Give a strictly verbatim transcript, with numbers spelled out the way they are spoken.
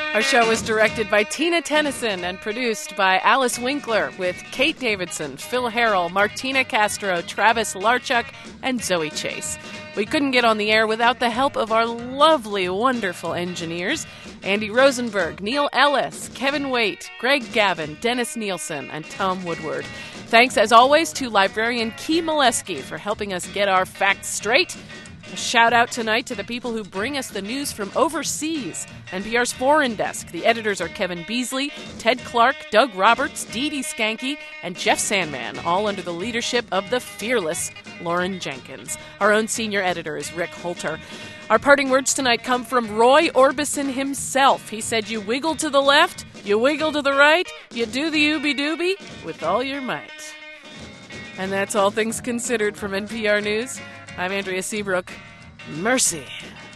Our show was directed by Tina Tennyson and produced by Alice Winkler with Kate Davidson, Phil Harrell, Martina Castro, Travis Larchuk, and Zoe Chase. We couldn't get on the air without the help of our lovely, wonderful engineers, Andy Rosenberg, Neil Ellis, Kevin Waite, Greg Gavin, Dennis Nielsen, and Tom Woodward. Thanks, as always, to librarian Key Molesky for helping us get our facts straight. A shout out tonight to the people who bring us the news from overseas. N P R's Foreign Desk. The editors are Kevin Beasley, Ted Clark, Doug Roberts, Dee Dee Skanke, and Jeff Sandman, all under the leadership of the fearless Lauren Jenkins. Our own senior editor is Rick Holter. Our parting words tonight come from Roy Orbison himself. He said, "You wiggle to the left, you wiggle to the right, you do the ooby-dooby with all your might." And that's All Things Considered from N P R News. I'm Andrea Seabrook. Mercy.